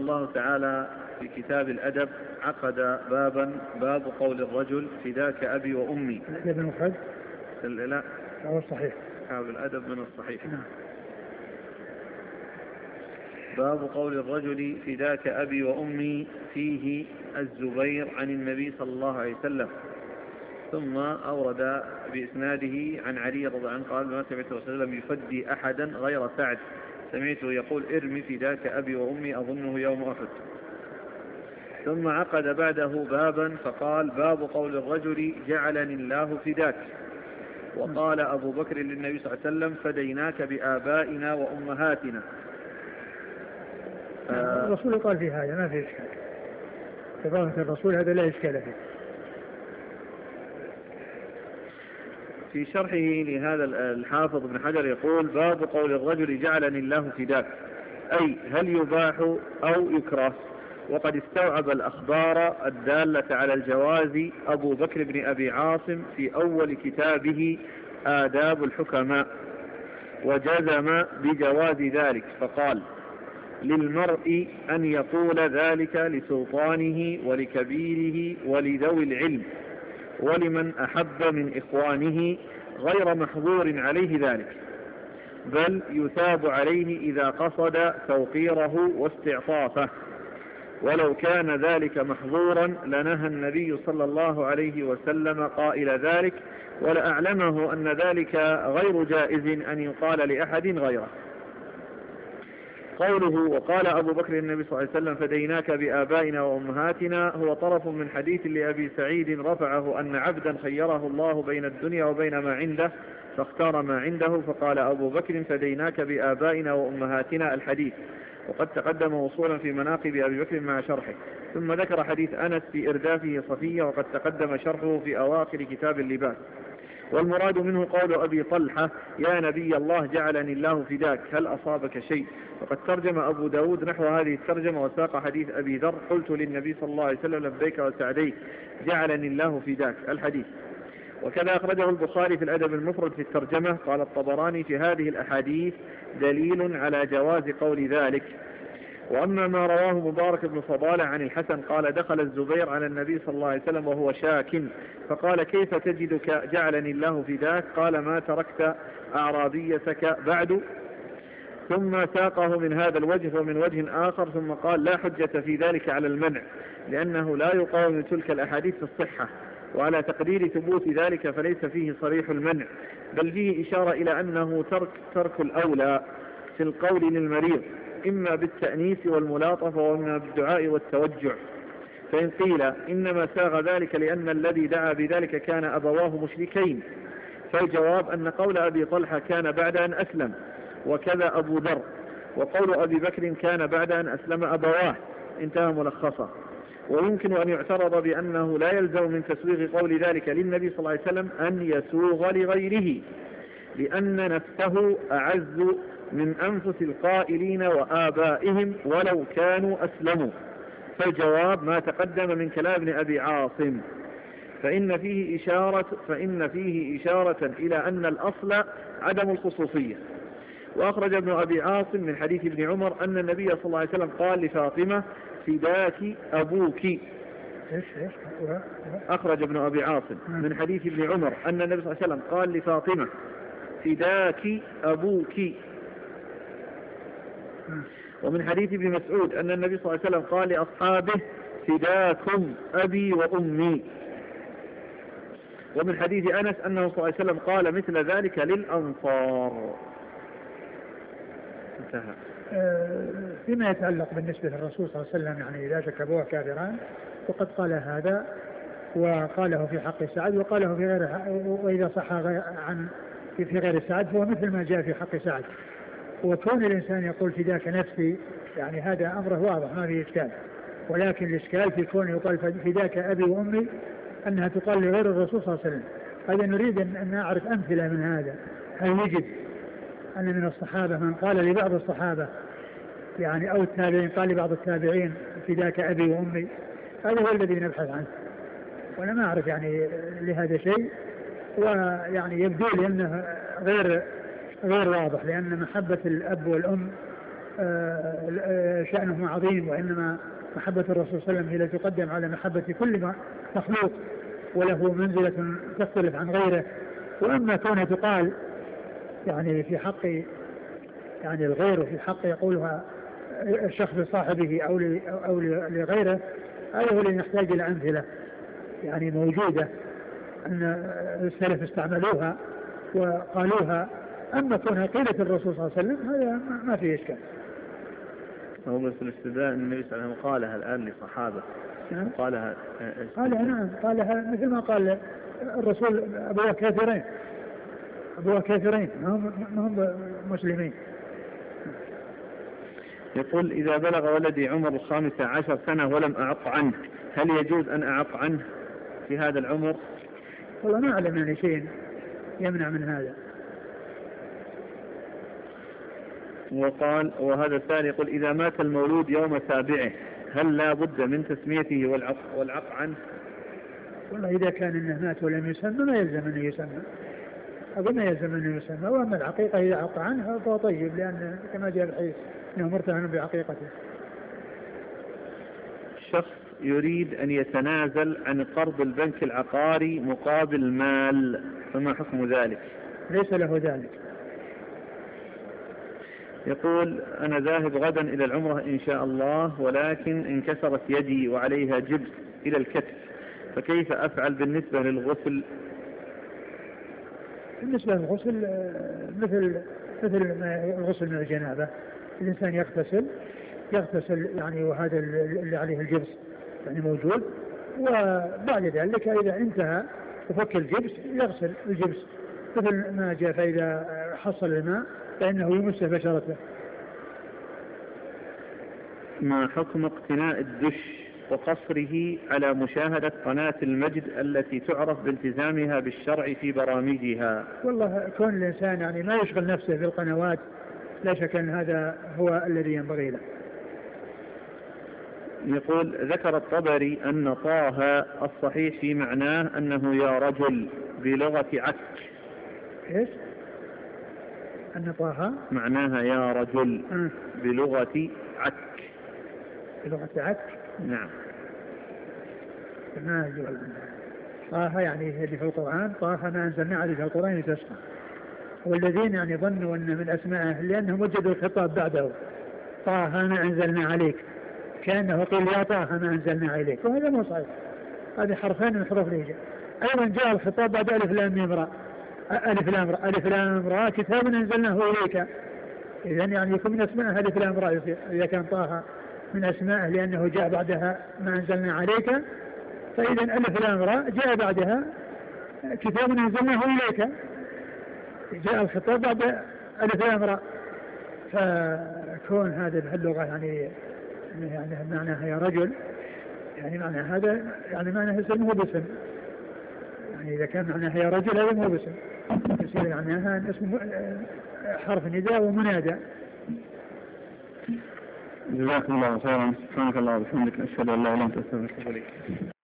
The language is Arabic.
الله تعالى في كتاب الأدب عقد بابا باب قول الرجل فداك أبي وأمي. الأدب المفرد؟ لا هو الصحيح. كتاب الأدب من الصحيح. نعم. باب قول الرجل فداك أبي وأمي فيه الزبير عن النبي صلى الله عليه وسلم. ثم أورد بإسناده عن علي رضي الله عنه قال ما سمعت رسول الله صلى الله عليه وسلم يفدي أحدا غير سعد، سمعته يقول ارمي فداك أبي وأمي أظنه يوم أحد. ثم عقد بعده بابا فقال باب قول الرجل جعلني الله فداك. وقال أبو بكر للنبي صلى الله عليه وسلم فديناك بآبائنا وأمهاتنا. الرسول قال في هذا ما في إشكال، إضافة الرسول هذا لا إشكال فيه. في شرحه لهذا الحافظ ابن حجر يقول باب قول الرجل جعلني الله فداك، أي هل يباح أو يكره؟ وقد استوعب الأخبار الدالة على الجواز أبو بكر بن أبي عاصم في أول كتابه آداب الحكماء، وجزم بجواز ذلك فقال للمرء أن يقول ذلك لسلطانه ولكبيره ولذوي العلم ولمن أحب من إخوانه غير محظور عليه ذلك، بل يثاب عليه إذا قصد توقيره واستعطافه. ولو كان ذلك محظورا لنهى النبي صلى الله عليه وسلم قائل ذلك، ولأعلمه أن ذلك غير جائز أن يقال لأحد غيره. قوله وقال أبو بكر النبي صلى الله عليه وسلم فديناك بآبائنا وأمهاتنا هو طرف من حديث لأبي سعيد رفعه أن عبدا خيره الله بين الدنيا وبين ما عنده فاختار ما عنده، فقال أبو بكر فديناك بآبائنا وأمهاتنا الحديث، وقد تقدم وصولا في مناقب أبي بكر مع شرحه. ثم ذكر حديث أنس في إردافه صفية وقد تقدم شرحه في أواخر كتاب اللباس. والمراد منه قول أبي طلحة يا نبي الله جعلني الله فداك هل أصابك شيء؟ وقد ترجم أبو داود نحو هذه الترجمة وساق حديث أبي ذر قلت للنبي صلى الله عليه وسلم لبيك وسعديك جعلني الله فداك الحديث. وكذا أخرجه البخاري في الأدب المفرد في الترجمة. قال الطبراني في هذه الأحاديث دليل على جواز قول ذلك. وأما ما رواه مبارك بن فضالة عن الحسن قال دخل الزبير على النبي صلى الله عليه وسلم وهو شاك فقال كيف تجدك جعلني الله فداك؟ قال ما تركت أعرابيتك بعد. ثم ساقه من هذا الوجه ومن وجه آخر ثم قال لا حجة في ذلك على المنع لأنه لا يقاوم تلك الأحاديث في الصحة، وعلى تقدير ثبوت ذلك فليس فيه صريح المنع، بل فيه إشارة إلى أنه ترك الأولى في القول للمريض إما بالتأنيس والملاطفة وإما بالدعاء والتوجع. فإن قيل إنما ساغ ذلك لأن الذي دعا بذلك كان أبواه مشركين، فالجواب أن قول أبي طلحة كان بعد أن أسلم، وكذا أبو ذر، وقول أبي بكر كان بعد أن أسلم أبواه، انتهى ملخصا. ويمكن أن يعترض بأنه لا يلزم من تسويغ قول ذلك للنبي صلى الله عليه وسلم أن يسوغ لغيره، لأن نفسه أعز من أنفس القائلين وآبائهم ولو كانوا أسلموا. فالجواب ما تقدم من كلام ابن أبي عاصم، فإن فيه إشارة إلى أن الأصل عدم الخصوصية. وأخرج ابن أبي عاصم من حديث ابن عمر أن النبي صلى الله عليه وسلم قال لفاطمة فداك أبوك. أخرج ابن أبي عاصم من حديث ابن عمر أن النبي صلى الله عليه وسلم قال لفاطمة فداك أبوك. ومن حديث ابن مسعود أن النبي صلى الله عليه وسلم قال لأصحابه فداكم أبي وأمي. ومن حديث أنس أنه صلى الله عليه وسلم قال مثل ذلك للأنصار. انتهى. فيما يتعلق بالنسبة للرسول صلى الله عليه وسلم يعني إذا شكبوه كافران وقد قال هذا وقاله في حق سعد وقاله في غير، وإذا صح في غير سعد فهو مثل ما جاء في حق سعد. وكون الإنسان يقول فداك نفسي يعني هذا أمره واضح ما فيه إشكال، ولكن الإشكال في كون يقال فداك أبي وأمي أنها تقال لغير الرسول صلى الله عليه وسلم. هذا نريد أن نعرف أمثلة من هذا. هل يجب أن من الصحابة من قال لبعض الصحابة يعني أو التابعين قال لبعض التابعين فداك أبي وأمي؟ هذا هو الذي نبحث عنه، وأنا ما أعرف يعني لهذا شيء، ويعني يبدو لي أنه غير واضح، لأن محبة الأب والأم شأنه عظيم، وإنما محبة الرسول صلى الله عليه وسلم هي التي تقدم على محبة كل مخلوق، وله منزلة تختلف عن غيره. وأما كونها تقال يعني في حق يعني الغير، وفي حق يقولها الشخص لصاحبه أو لغيره، هذا هو اللي نحتاج إلى أمثلة يعني موجودة أن السلف استعملوها وقالوها. أما كونها قيلة الرسول صلى الله عليه وسلم هذا ما فيه إشكال. هو بس الاستدلال النبي صلى الله عليه وسلم قالها الآن لصحابة. نعم. قالها نعم قالها مثل ما قال الرسول أبوه كافرين ما هم مسلمين. يقول إذا بلغ ولدي عمر 15 سنة ولم أعق عنه، هل يجوز أن أعق عنه في هذا العمر؟ والله ما أعلم يعني شيء يمنع من هذا. وهذا الثاني يقول إذا مات المولود يوم سابعه هل لا بد من تسميته والعق عنه؟ والله إذا كان إنه مات ولم يسمى ما يلزم أنه يسمى، أقول ما يلزم أنه يسمى. وأما العقيقة إذا عق عنها فهو طيب، لأن كما جاء الحديث أنه مرتهن بعقيقته. شخص يريد أن يتنازل عن قرض البنك العقاري مقابل مال، فما حكم ذلك؟ ليس له ذلك. يقول أنا ذاهب غدا إلى العمرة إن شاء الله، ولكن انكسرت يدي وعليها جبس إلى الكتف، فكيف أفعل بالنسبة للغسل؟ بالنسبة للغسل مثل الغسل من الجنابة، الإنسان يغتسل يعني، وهذا اللي عليه الجبس يعني موجود، وبعد ذلك إذا انتهى وفك الجبس يغسل الجبس مثل ما جاء، فإذا حصل الماء فإنه يمس بشرته. ما حكم اقتناء الدش وقصره على مشاهدة قناة المجد التي تعرف بالتزامها بالشرع في برامجها؟ والله كون الإنسان يعني ما يشغل نفسه بالقنوات لا شك أن هذا هو الذي ينبغي له. يقول ذكر الطبري أن طه الصحيح في معناه أنه يا رجل بلغة عك. إيش؟ أن طه معناها يا رجل بلغة عك. بلغة عك؟ نعم. ما يقول طه يعني اللي في القرآن، طه ما أنزلنا عليك القرآن لتشقى. والذين يعني ظنوا أن من أسمائه لأنهم وجدوا الخطاب بعده، طه ما أنزلنا عليك، كأنه قيل يا طه ما أنزلنا عليك، وهذا مو صحيح. هذه حرفين من حروف الهجاء. أيضا جاء الخطاب بعد ألف لام ميم راء، ألف لام راء كتاب أنزلناه إليك. إذن يعني يكون من أسمائه ألف لام راء يصير. إذا كان طه من أسمائه لأنه جاء بعدها ما أنزلنا عليك، فإذا ألف لام راء جاء بعدها كتاب أنزلناه إليك، جاء الخطاب بعد ألف لام راء. فكون هذا اللغة يعني معناها يا رجل، يعني معنى هذا يعني معناها اسم هو باسم، يعني إذا كان معناها يا رجل هذا هو باسم، يصير معناها اسم حرف نداء ومنادى. جزاكم الله خيرا. سبحانك اللهم وبحمدك، أشهد أن لا إله إلا أنت، أستغفرك وأتوب إليك.